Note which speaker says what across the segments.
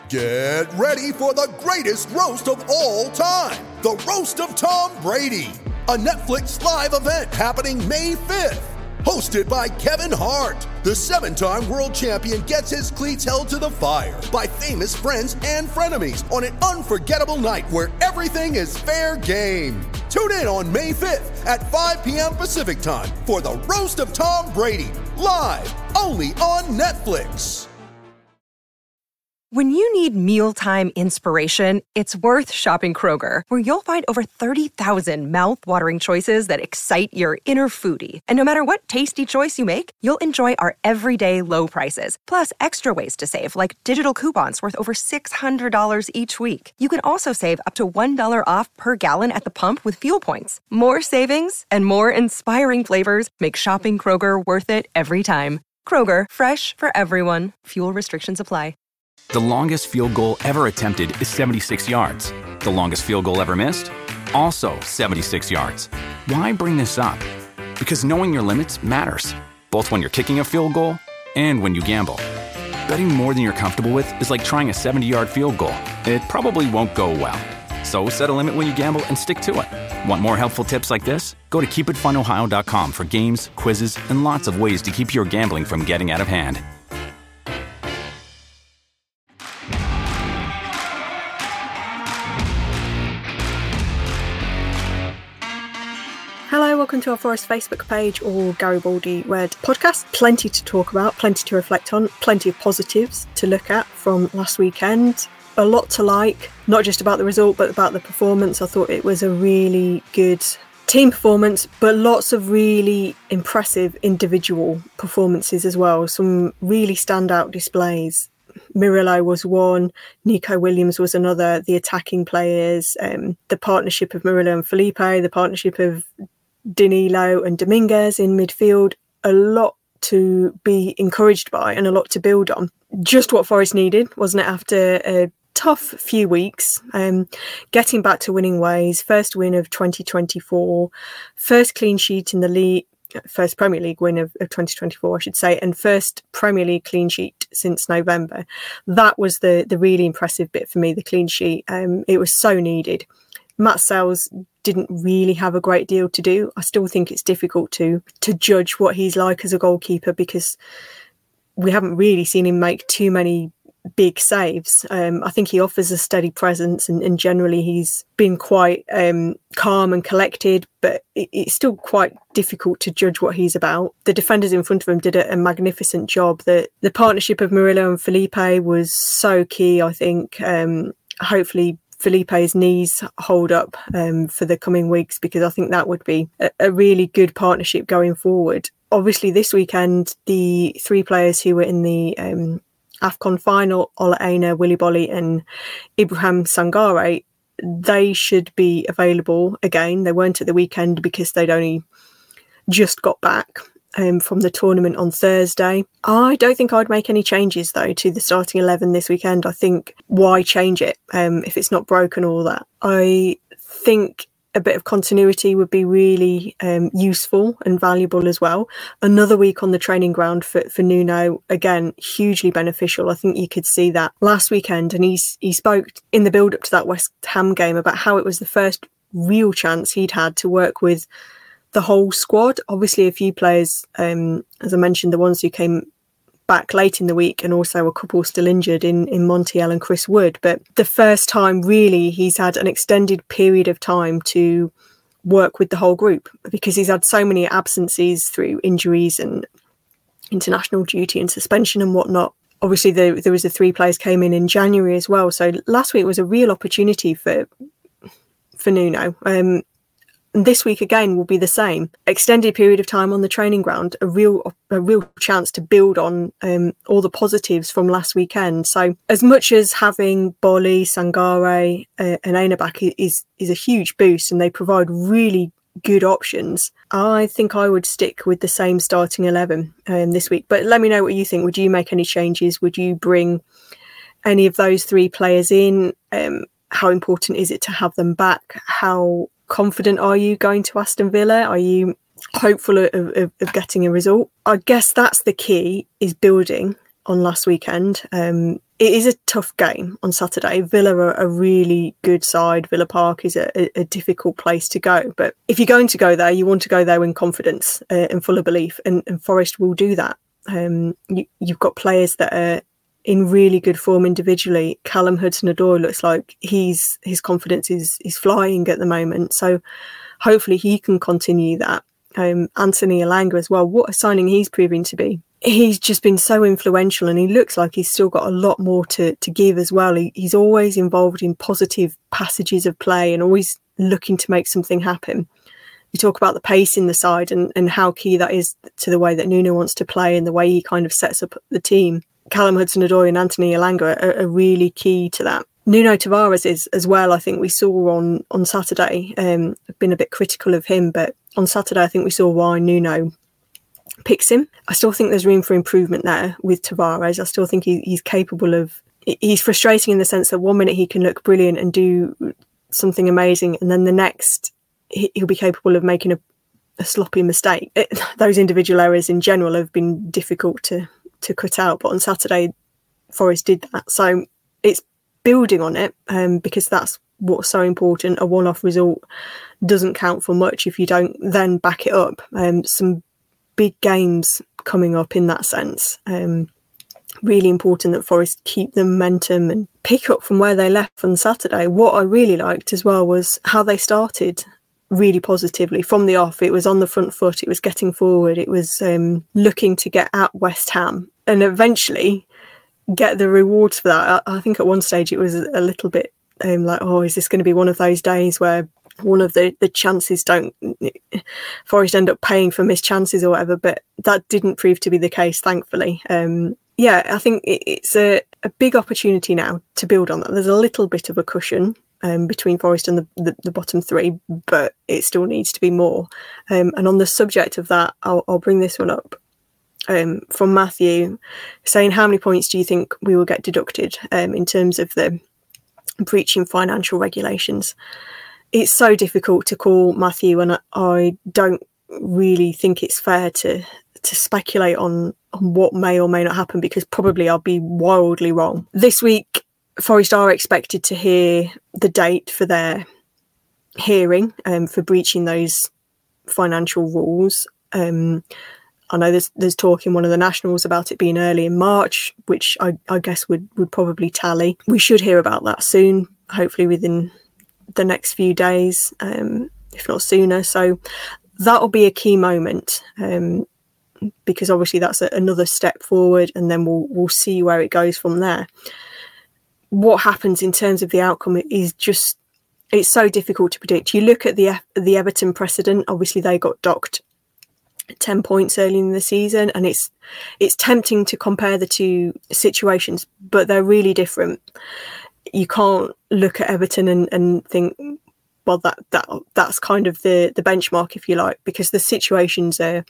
Speaker 1: Get ready for the greatest roast of all time, the Roast of Tom Brady, a Netflix live event happening May 5th. Hosted by Kevin Hart, the 7-time world champion gets his cleats held to the fire by famous friends and frenemies on an unforgettable night where everything is fair game. Tune in on May 5th at 5 p.m. Pacific time for the Roast of Tom Brady, live only on Netflix.
Speaker 2: When you need mealtime inspiration, it's worth shopping Kroger, where you'll find over 30,000 mouth-watering choices that excite your inner foodie. And no matter what tasty choice you make, you'll enjoy our everyday low prices, plus extra ways to save, like digital coupons worth over $600 each week. You can also save up to $1 off per gallon at the pump with fuel points. More savings and more inspiring flavors make shopping Kroger worth it every time. Kroger, fresh for everyone. Fuel restrictions apply.
Speaker 3: The longest field goal ever attempted is 76 yards. The longest field goal ever missed? Also 76 yards. Why bring this up? Because knowing your limits matters, both when you're kicking a field goal and when you gamble. Betting more than you're comfortable with is like trying a 70-yard field goal. It probably won't go well. So set a limit when you gamble and stick to it. Want more helpful tips like this? Go to keepitfunohio.com for games, quizzes, and lots of ways to keep your gambling from getting out of hand.
Speaker 4: Hello, welcome to our Forest Facebook page or Garibaldi Red podcast. Plenty to talk about, plenty to reflect on, plenty of positives to look at from last weekend. A lot to like, not just about the result, but about the performance. I thought it was a really good team performance, but lots of really impressive individual performances as well. Some really standout displays. Murillo was one, Nico Williams was another, the attacking players, the partnership of Murillo and Felipe, the partnership of Danilo and Dominguez in midfield. A lot to be encouraged by and a lot to build on. Just what Forest needed, wasn't it, after a tough few weeks, getting back to winning ways. First win of 2024, first clean sheet in the league, first Premier League win of 2024, I should say, and first Premier League clean sheet since November. That was the really impressive bit for me, the clean sheet. It was so needed. Matt Sells didn't really have a great deal to do. I still think it's difficult to judge what he's like as a goalkeeper because we haven't really seen him make too many big saves. I think he offers a steady presence and generally he's been quite calm and collected, but it's still quite difficult to judge what he's about. The defenders in front of him did a magnificent job. The partnership of Murillo and Felipe was so key, I think. Hopefully Felipe's knees hold up for the coming weeks, because I think that would be a really good partnership going forward. Obviously this weekend, the three players who were in the AFCON final, Ola Aina, Willy Bolly and Ibrahim Sangare, they should be available again. They weren't at the weekend because they'd only just got back from the tournament on Thursday. I don't think I'd make any changes though to the starting 11 this weekend. I think why change it if it's not broken, all that. I think a bit of continuity would be really useful and valuable as well. Another week on the training ground for Nuno, again, hugely beneficial. I think you could see that last weekend, and he spoke in the build up to that West Ham game about how it was the first real chance he'd had to work with the whole squad. Obviously a few players, as I mentioned, the ones who came back late in the week, and also a couple still injured in Montiel and Chris Wood, but the first time really he's had an extended period of time to work with the whole group, because he's had so many absences through injuries and international duty and suspension and whatnot. Obviously there was the three players came in January as well, so last week was a real opportunity for Nuno. And this week again will be the same. Extended period of time on the training ground, a real chance to build on all the positives from last weekend. So as much as having Bolly, Sangare and Aina back is a huge boost, and they provide really good options, I think I would stick with the same starting 11 this week. But let me know what you think. Would you make any changes? Would you bring any of those three players in? How important is it to have them back? How confident are you going to Aston Villa? Are you hopeful of getting a result? I guess that's the key, is building on last weekend. it is a tough game on Saturday. Villa are a really good side. Villa Park is a difficult place to go. But if you're going to go there, you want to go there in confidence and full of belief. And Forest will do that. You've got players that are in really good form individually. Callum Hudson-Odoi looks like his confidence is flying at the moment. So hopefully he can continue that. Anthony Elanga as well. What a signing he's proving to be. He's just been so influential, and he looks like he's still got a lot more to give as well. He's always involved in positive passages of play and always looking to make something happen. You talk about the pace in the side and how key that is to the way that Nuno wants to play and the way he kind of sets up the team. Callum Hudson-Odoi and Anthony Elanga are really key to that. Nuno Tavares is as well. I think we saw on Saturday. I've been a bit critical of him, but on Saturday I think we saw why Nuno picks him. I still think there's room for improvement there with Tavares. I still think he's capable of... He's frustrating in the sense that 1 minute he can look brilliant and do something amazing, and then the next he'll be capable of making a sloppy mistake. Those individual errors in general have been difficult to cut out, but on Saturday Forest did that. So it's building on it, because that's what's so important. A one-off result doesn't count for much if you don't then back it up. Some big games coming up in that sense. Really important that Forest keep the momentum and pick up from where they left on Saturday. What I really liked as well was how they started really positively from the off. It was on the front foot, it was getting forward, it was looking to get at West Ham and eventually get the rewards for that. I think at one stage it was a little bit like, oh, is this going to be one of those days where one of the chances Forest end up paying for missed chances or whatever, but that didn't prove to be the case, thankfully. I think it's a big opportunity now to build on that. There's a little bit of a cushion between Forest and the bottom three, but it still needs to be more. And on the subject of that, I'll bring this one up from Matthew, saying, how many points do you think we will get deducted in terms of the breaching financial regulations? It's so difficult to call, Matthew, and I don't really think it's fair to speculate on what may or may not happen, because probably I'll be wildly wrong. This week, Forest are expected to hear the date for their hearing for breaching those financial rules. I know there's talk in one of the nationals about it being early in March, which I guess would probably tally. We should hear about that soon, hopefully within the next few days, if not sooner. So that'll be a key moment, because obviously that's another step forward, and then we'll see where it goes from there. What happens in terms of the outcome is just, it's so difficult to predict. You look at the Everton precedent. Obviously they got docked 10 points early in the season, and it's tempting to compare the two situations, but they're really different. You can't look at Everton and think, well, that's kind of the benchmark, if you like, because the situations are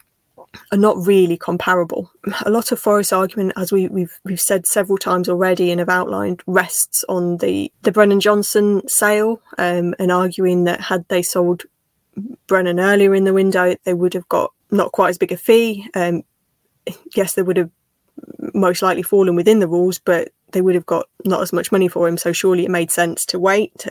Speaker 4: not really comparable. A lot of Forest argument, as we've said several times already and have outlined, rests on the Brennan Johnson sale, and arguing that had they sold Brennan earlier in the window, they would have got not quite as big a fee. Yes, they would have most likely fallen within the rules, but they would have got not as much money for him, so surely it made sense to wait.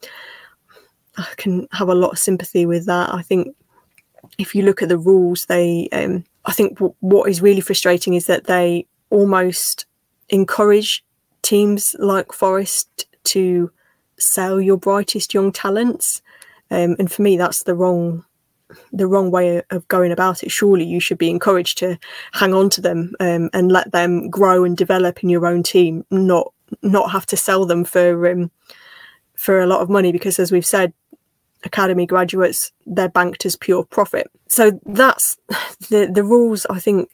Speaker 4: I can have a lot of sympathy with that. I think if you look at the rules, I think what is really frustrating is that they almost encourage teams like Forest to sell your brightest young talents, and for me that's the wrong way of going about it. Surely you should be encouraged to hang on to them and let them grow and develop in your own team, not have to sell them for a lot of money, because as we've said, academy graduates, they're banked as pure profit. So that's the rules. I think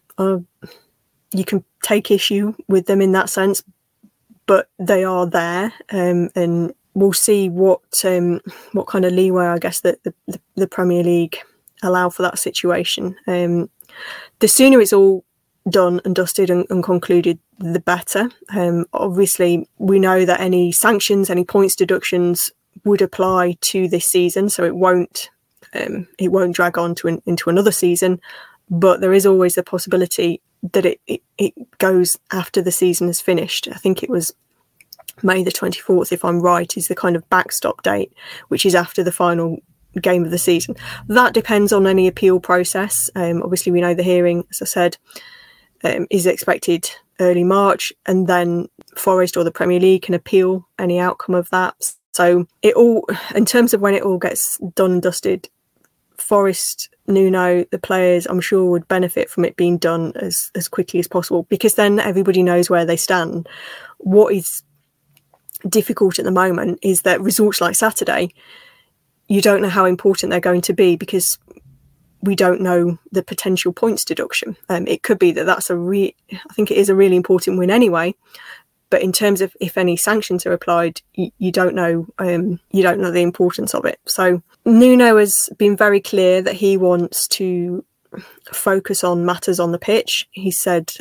Speaker 4: you can take issue with them in that sense, but they are there, and we'll see what kind of leeway, I guess, that the Premier League allow for that situation. The sooner it's all done and dusted and concluded, the better. Obviously, we know that any sanctions, any points deductions would apply to this season, so it won't drag on into another season. But there is always the possibility that it goes after the season is finished. I think it was May the 24th, if I'm right, is the kind of backstop date, which is after the final game of the season. That depends on any appeal process. Obviously, we know the hearing, as I said, is expected early March, and then Forest or the Premier League can appeal any outcome of that. So it all, in terms of when it all gets done and dusted, Forest, Nuno, the players, I'm sure would benefit from it being done as quickly as possible, because then everybody knows where they stand. What is difficult at the moment is that results like Saturday, you don't know how important they're going to be, because we don't know the potential points deduction. It could be that I think it is a really important win anyway, but in terms of if any sanctions are applied, you don't know. You don't know the importance of it. So Nuno has been very clear that he wants to focus on matters on the pitch. He said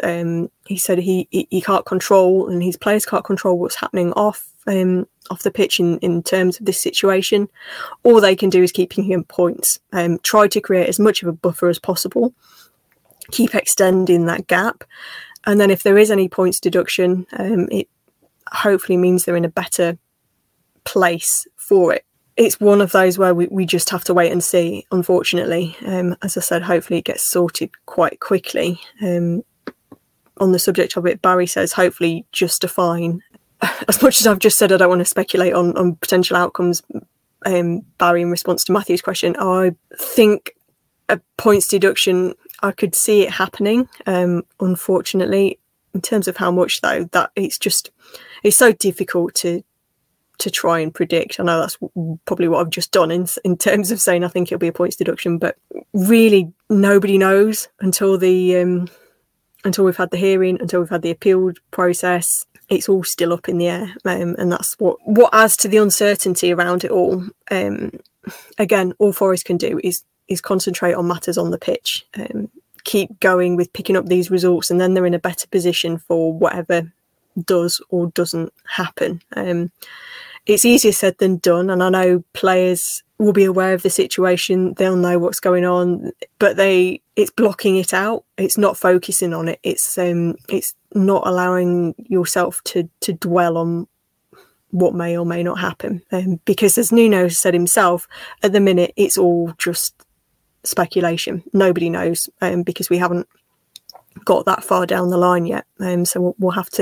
Speaker 4: he can't control, and his players can't control what's happening off the pitch in terms of this situation. All they can do is keep picking up points, try to create as much of a buffer as possible, keep extending that gap, and then if there is any points deduction, it hopefully means they're in a better place for it. It's one of those where we just have to wait and see, unfortunately. As I said, hopefully it gets sorted quite quickly. On the subject of it, Barry says hopefully just a fine. As much as I've just said I don't want to speculate on potential outcomes, Barry, in response to Matthew's question, I think a points deduction, I could see it happening. Unfortunately, in terms of how much though, that it's so difficult to try and predict. I know that's probably what I've just done in terms of saying I think it'll be a points deduction, but really nobody knows until we've had the hearing, until we've had the appeal process. It's all still up in the air, and that's what adds to the uncertainty around it all. Again, all Forest can do is concentrate on matters on the pitch, keep going with picking up these results, and then they're in a better position for whatever does or doesn't happen. It's easier said than done, and I know players will be aware of the situation, they'll know what's going on, but it's blocking it out. It's not focusing on it. It's not allowing yourself to dwell on what may or may not happen, because as Nuno said himself, at the minute it's all just speculation. Nobody knows, because we haven't got that far down the line yet, so we'll have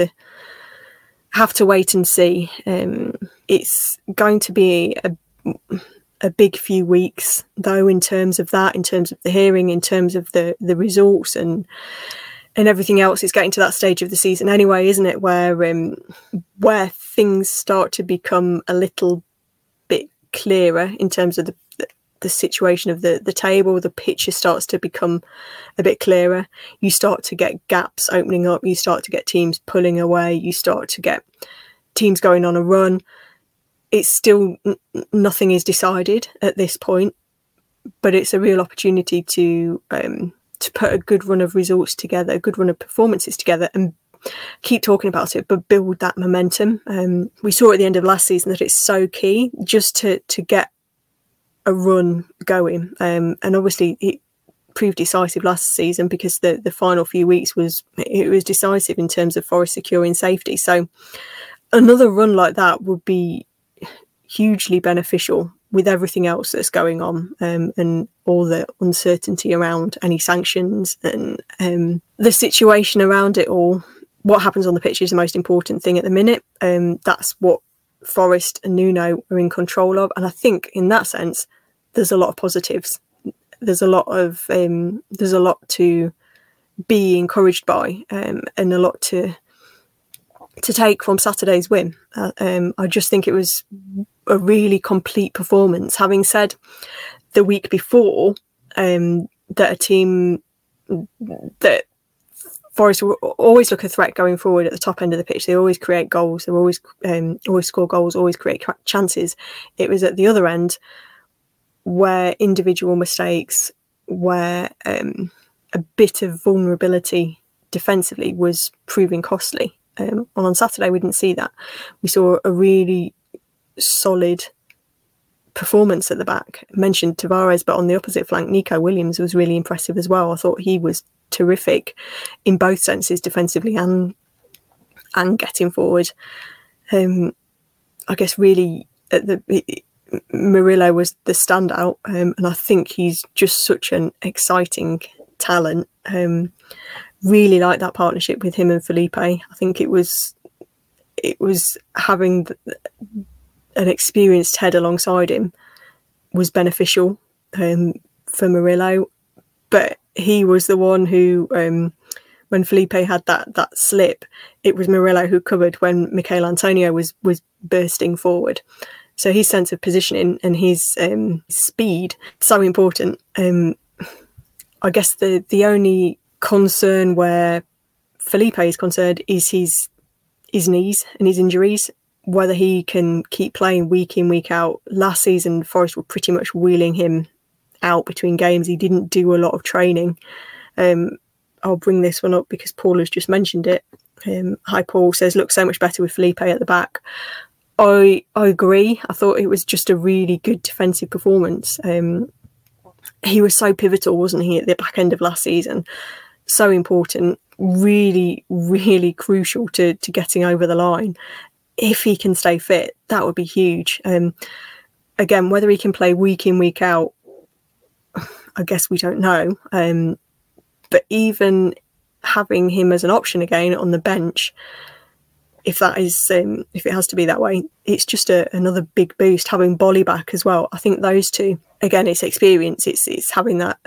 Speaker 4: to wait and see. It's going to be a big few weeks though, in terms of the hearing, in terms of the results and everything else. It's getting to that stage of the season anyway, isn't it, where things start to become a little bit clearer in terms of the situation of the table. The picture starts to become a bit clearer. You start to get gaps opening up. You start to get teams pulling away. You start to get teams going on a run. It's still nothing is decided at this point, but it's a real opportunity to put a good run of results together, a good run of performances together, and keep talking about it, but build that momentum. We saw at the end of last season that it's so key just to get a run going, and obviously it proved decisive last season because the final few weeks was decisive in terms of Forest securing safety. So another run like that would be hugely beneficial with everything else that's going on, and all the uncertainty around any sanctions and the situation around it all. What happens on the pitch is the most important thing at the minute. That's what Forest and Nuno are in control of, and I think in that sense there's a lot of positives. There's a lot to be encouraged by, and a lot to take from Saturday's win. I just think it was a really complete performance. Having said the week before that a team that Forest will always look a threat going forward at the top end of the pitch. They always create goals. They always score goals, always create chances. It was at the other end where individual mistakes, where a bit of vulnerability defensively was proving costly. On Saturday, we didn't see that. We saw a really solid performance at the back. I mentioned Tavares, but on the opposite flank, Nico Williams was really impressive as well. I thought he was terrific in both senses, defensively and getting forward. I guess really Murillo was the standout, and I think he's just such an exciting talent. Really like that partnership with him and Felipe. I think it was having an experienced head alongside him was beneficial for Murillo, but he was the one who, when Felipe had that slip, it was Murillo who covered when Michail Antonio was bursting forward. So his sense of positioning and his speed, so important. I guess the only concern where Felipe is concerned is his knees and his injuries, whether he can keep playing week in, week out. Last season, Forest were pretty much wheeling him out between games. He didn't do a lot of training. I'll bring this one up because Paul has just mentioned it. Hi, Paul says, looks so much better with Felipe at the back. I agree. I thought it was just a really good defensive performance. He was so pivotal, wasn't he, at the back end of last season? So important, really, really crucial to getting over the line. If he can stay fit, that would be huge. Again, whether he can play week in, week out, I guess we don't know. But even having him as an option again on the bench, if that is, if it has to be that way, it's just another big boost. Having Bolly back as well, I think those two, again, it's experience. It's having that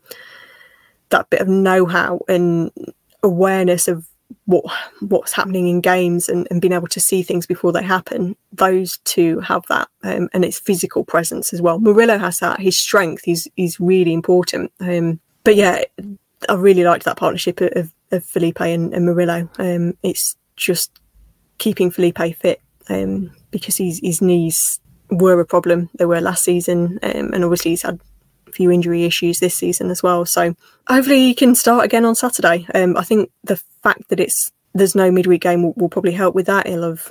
Speaker 4: that bit of know-how and awareness of what's happening in games and being able to see things before they happen. Those two have that, and it's physical presence as well. Murillo has that. His strength is really important. But yeah, I really liked that partnership of Felipe and Murillo. It's just keeping Felipe fit, because his knees were a problem. They were last season, and obviously he's had a few injury issues this season as well. So hopefully he can start again on Saturday. I think the fact that there's no midweek game will probably help with that. He'll have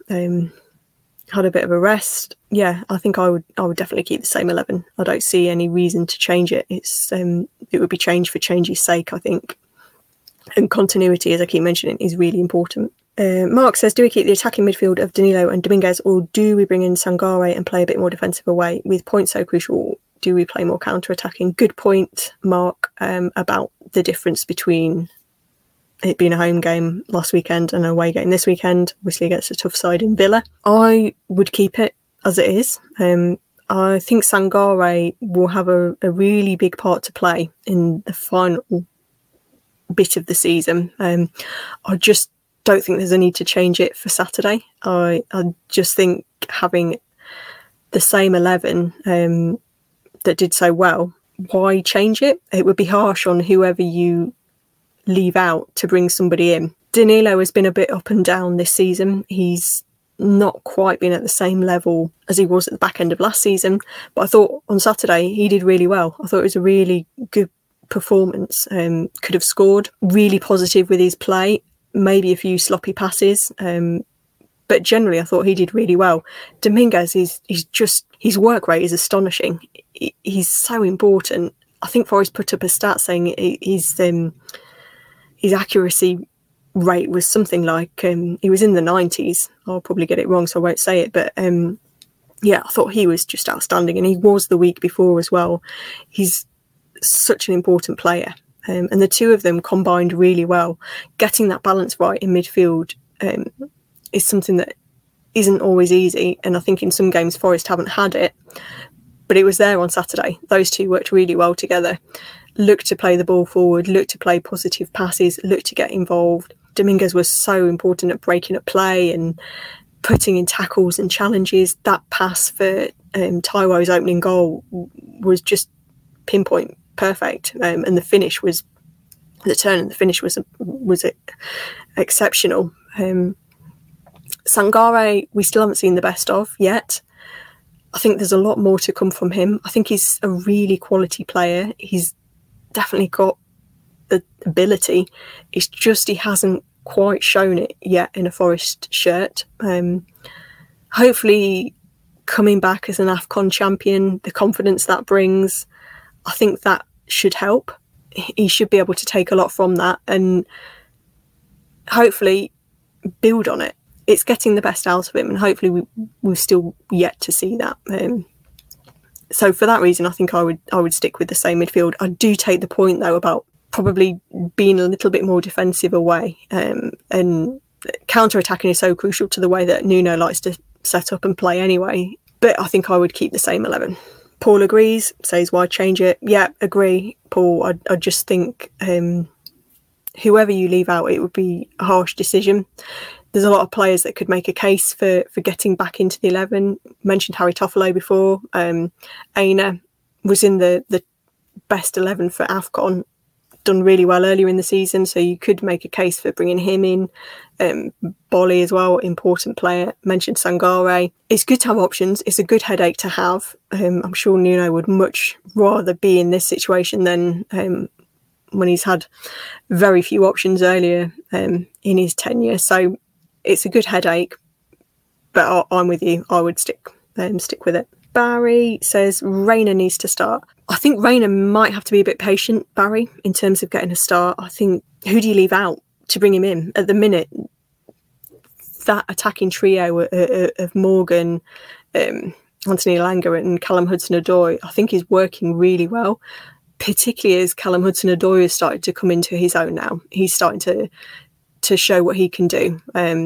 Speaker 4: had a bit of a rest. Yeah, I think I would definitely keep the same 11. I don't see any reason to change it. It would be change for change's sake, I think. And continuity, as I keep mentioning, is really important. Mark says, do we keep the attacking midfield of Danilo and Dominguez, or do we bring in Sangare and play a bit more defensive away? With points so crucial, do we play more counter-attacking? Good point, Mark, about the difference between it being a home game last weekend and an away game this weekend, obviously against a tough side in Villa. I would keep it as it is. I think Sangare will have a really big part to play in the final bit of the season. I just don't think there's a need to change it for Saturday. I just think having the same 11 that did so well, why change it? It would be harsh on whoever you leave out to bring somebody in. Danilo has been a bit up and down this season. He's not quite been at the same level as he was at the back end of last season, but I thought on Saturday he did really well. I thought it was a really good performance. Could have scored. Really positive with his play. Maybe a few sloppy passes, but generally I thought he did really well. Dominguez he's just, his work rate is astonishing. He's so important. I think Forrest put up a stat saying his accuracy rate was something like he was in the 90s. I'll probably get it wrong, so I won't say it, but yeah, I thought he was just outstanding, and he was the week before as well. He's such an important player. And the two of them combined really well. Getting that balance right in midfield is something that isn't always easy. And I think in some games Forest haven't had it, but it was there on Saturday. Those two worked really well together. Looked to play the ball forward, looked to play positive passes, looked to get involved. Dominguez was so important at breaking up play and putting in tackles and challenges. That pass for Taiwo's opening goal was just pinpoint perfect, and the turn and the finish was exceptional. Sangare we still haven't seen the best of yet. I think there's a lot more to come from him. I think he's a really quality player. He's definitely got the ability. It's just he hasn't quite shown it yet in a Forest shirt. Hopefully coming back as an AFCON champion, the confidence that brings, I think that should help. He should be able to take a lot from that and hopefully build on it. It's getting the best out of him, and hopefully we've still yet to see that. So for that reason, I think I would stick with the same midfield. I do take the point though about probably being a little bit more defensive away, and counter-attacking is so crucial to the way that Nuno likes to set up and play anyway. But I think I would keep the same 11. Paul agrees, says why change it? Yeah, agree, Paul. I just think whoever you leave out, it would be a harsh decision. There's a lot of players that could make a case for getting back into the 11. Mentioned Harry Toffolo before. Aina was in the best 11 for AFCON, done really well earlier in the season, so you could make a case for bringing him in. Bolly as well, important player. Mentioned Sangare. It's good to have options. It's a good headache to have. I'm sure Nuno would much rather be in this situation than when he's had very few options earlier in his tenure. So it's a good headache, but I'm with you. I would stick with it. Barry says Reina needs to start. I think Reina might have to be a bit patient, Barry, in terms of getting a start. I think, who do you leave out to bring him in? At the minute, that attacking trio of Morgan, Anthony Elanga and Callum Hudson-Odoi, I think is working really well, particularly as Callum Hudson-Odoi has started to come into his own now. He's starting to show what he can do.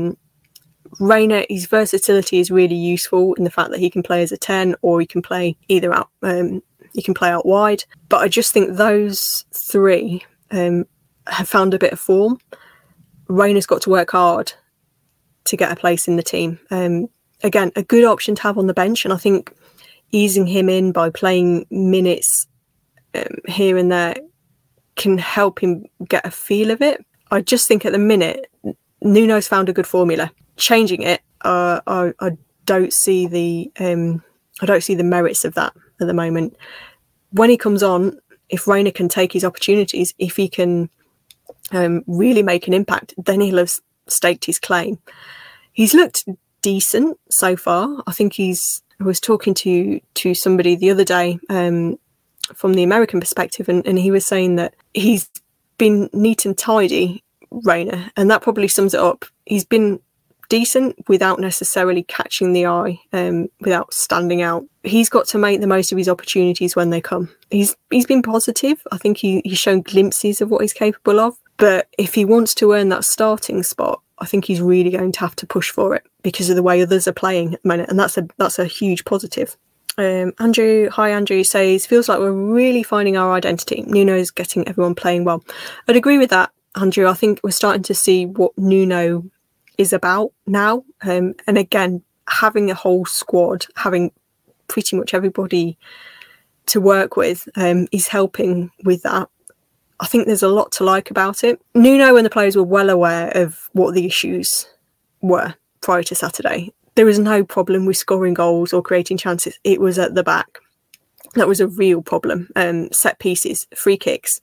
Speaker 4: Reina, his versatility is really useful in the fact that he can play as a 10 or he can play either out. He can play out wide. But I just think those three have found a bit of form. Reina's got to work hard to get a place in the team. Again, a good option to have on the bench, and I think easing him in by playing minutes here and there can help him get a feel of it. I just think at the minute, Nuno's found a good formula. Changing it, I don't see the merits of that at the moment. When he comes on, if Reina can take his opportunities, if he can really make an impact, then he'll have staked his claim. He's looked decent so far. I think I was talking to somebody the other day from the American perspective, and he was saying that he's been neat and tidy, Reina, and that probably sums it up. He's been decent without necessarily catching the eye, without standing out. He's got to make the most of his opportunities when they come. He's been positive. I think he's shown glimpses of what he's capable of. But if he wants to earn that starting spot, I think he's really going to have to push for it because of the way others are playing at the moment, and that's a huge positive. Andrew says, feels like we're really finding our identity. Nuno's getting everyone playing well. I'd agree with that, Andrew. I think we're starting to see what Nuno is about now. And again, having a whole squad, having pretty much everybody to work with is helping with that. I think there's a lot to like about it. Nuno and the players were well aware of what the issues were prior to Saturday. There was no problem with scoring goals or creating chances. It was at the back. That was a real problem. Set pieces, free kicks.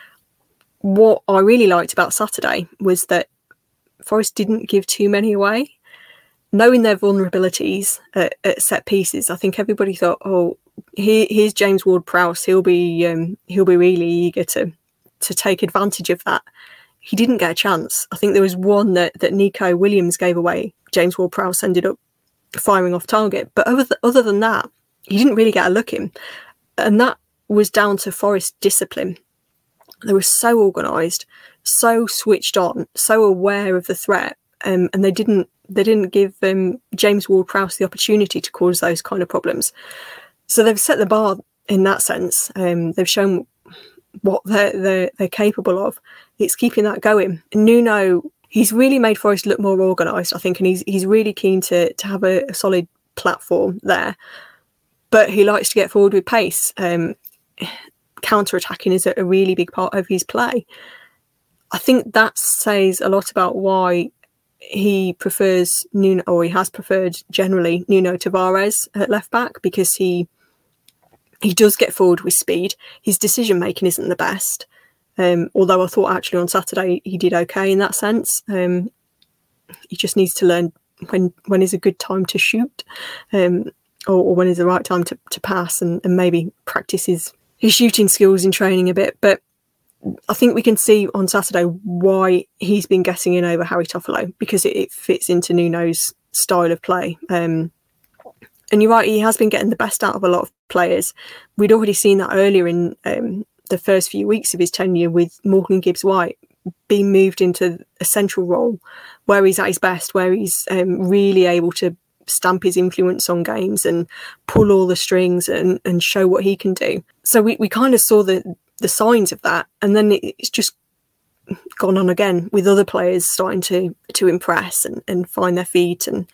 Speaker 4: What I really liked about Saturday was that Forest didn't give too many away. Knowing their vulnerabilities at set pieces, I think everybody thought, oh, here's James Ward-Prowse. He'll be really eager to take advantage of that. He didn't get a chance. I think there was one that Nico Williams gave away. James Ward-Prowse ended up firing off target. But other than that, he didn't really get a look in. And that was down to Forest discipline. They were so organised, so switched on, so aware of the threat, and they didn't give James Ward-Prowse the opportunity to cause those kind of problems. So they've set the bar in that sense. They've shown what they're capable of. It's keeping that going. Nuno, he's really made Forest look more organised, I think, and he's really keen to have a solid platform there. But he likes to get forward with pace. Counter-attacking is a really big part of his play. I think that says a lot about why he prefers Nuno, or he has preferred generally Nuno Tavares at left back, because he does get forward with speed. His decision making isn't the best, although I thought actually on Saturday he did okay in that sense. He just needs to learn when is a good time to shoot. or when is the right time to pass, and maybe practice his shooting skills in training a bit. But I think we can see on Saturday why he's been getting in over Harry Toffolo, because it fits into Nuno's style of play. And you're right, he has been getting the best out of a lot of players. We'd already seen that earlier in the first few weeks of his tenure, with Morgan Gibbs-White being moved into a central role where he's at his best, where he's really able to stamp his influence on games and pull all the strings and show what he can do. So we kind of saw the signs of that, and then it's just gone on again with other players starting to impress and find their feet and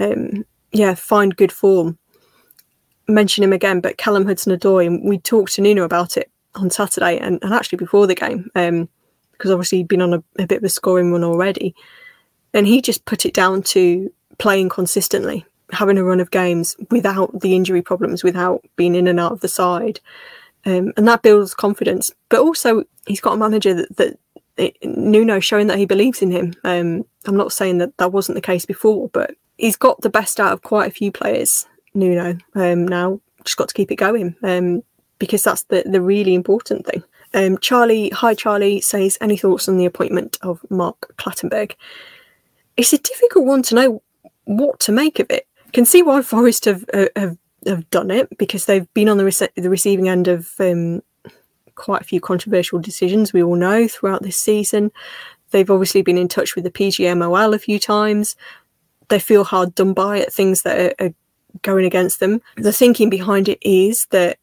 Speaker 4: find good form. Mention him again, but Callum Hudson-Odoi, and we talked to Nuno about it on Saturday and actually before the game, because obviously he'd been on a bit of a scoring run already, and he just put it down to playing consistently, having a run of games without the injury problems, without being in and out of the side. And that builds confidence. But also, he's got a manager that Nuno showing that he believes in him. I'm not saying that wasn't the case before, but he's got the best out of quite a few players, Nuno, now. Just got to keep it going, because that's the really important thing. Charlie says, any thoughts on the appointment of Mark Clattenburg? It's a difficult one to know what to make of it. Can see why Forest have done it, because they've been on the receiving end of quite a few controversial decisions, we all know, throughout this season. They've obviously been in touch with the PGMOL a few times. They feel hard done by at things that are going against them. The thinking behind it is that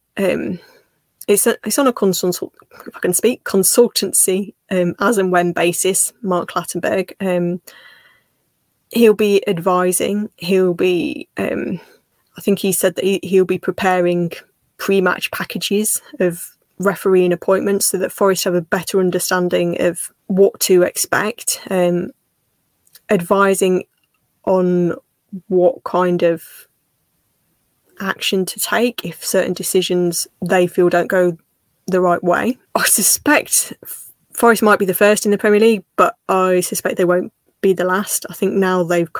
Speaker 4: it's on a consultancy as and when basis. Mark Clattenburg, he'll be advising. He'll be, I think he said that he'll be preparing pre-match packages of refereeing appointments so that Forest have a better understanding of what to expect, advising on what kind of action to take if certain decisions they feel don't go the right way. I suspect Forest might be the first in the Premier League, but I suspect they won't be the last. I think now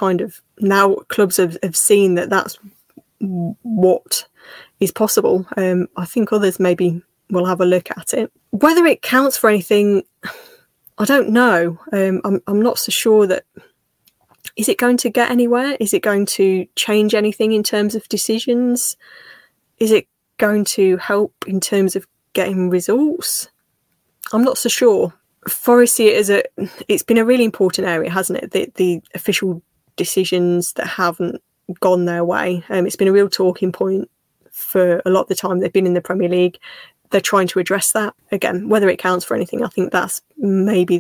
Speaker 4: clubs have seen that that's what is possible. I think others maybe will have a look at it. Whether it counts for anything, I don't know. I'm not so sure that. Is it going to get anywhere? Is it going to change anything in terms of decisions? Is it going to help in terms of getting results? I'm not so sure. Forest see it as it's been a really important area, hasn't it? The official decisions that haven't gone their way. It's been a real talking point for a lot of the time they've been in the Premier League. They're trying to address that. Again, whether it counts for anything, I think that's maybe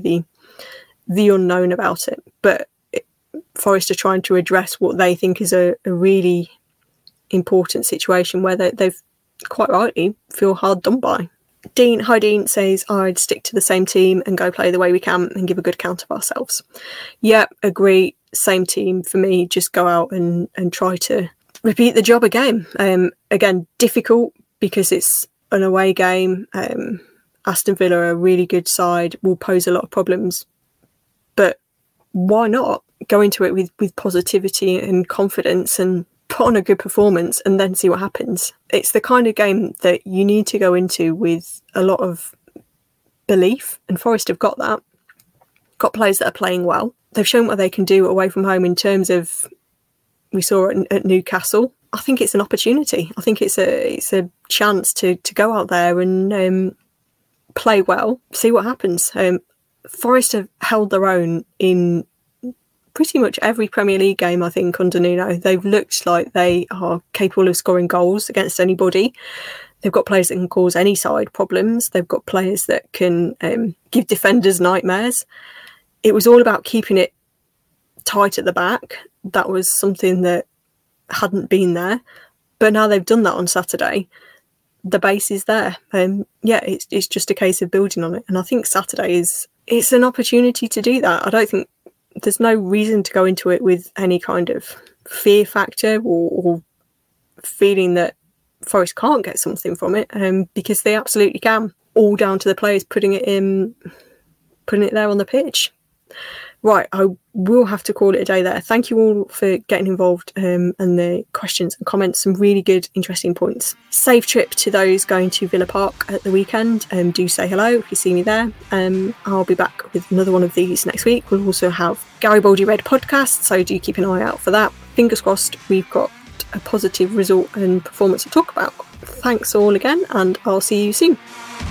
Speaker 4: the unknown about it. But Forest are trying to address what they think is a really important situation where they've quite rightly feel hard done by. Dean says, I'd stick to the same team and go play the way we can and give a good account of ourselves. Yeah, agree. Same team for me. Just go out and try to repeat the job again. Again, difficult because it's an away game. Aston Villa are a really good side, will pose a lot of problems. But why not go into it with positivity and confidence and put on a good performance and then see what happens? It's the kind of game that you need to go into with a lot of belief, and Forest have got that. Got players that are playing well. They've shown what they can do away from home in terms of, we saw at Newcastle. I think it's an opportunity. I think it's a chance to go out there and play well, see what happens. Forest have held their own in pretty much every Premier League game, I think, under Nuno. They've looked like they are capable of scoring goals against anybody. They've got players that can cause any side problems. They've got players that can give defenders nightmares. It was all about keeping it tight at the back. That was something that hadn't been there. But now they've done that on Saturday. The base is there. It's just a case of building on it. And I think Saturday it's an opportunity to do that. I don't think there's no reason to go into it with any kind of fear factor or feeling that Forest can't get something from it, because they absolutely can. All down to the players putting it there on the pitch. Right, I will have to call it a day there. Thank you all for getting involved and the questions and comments. Some really good, interesting points. Safe trip to those going to Villa Park at the weekend. Do say hello if you see me there. I'll be back with another one of these next week. We'll also have Garibaldi Red podcast, so do keep an eye out for that. Fingers crossed we've got a positive result and performance to talk about. Thanks all again, and I'll see you soon.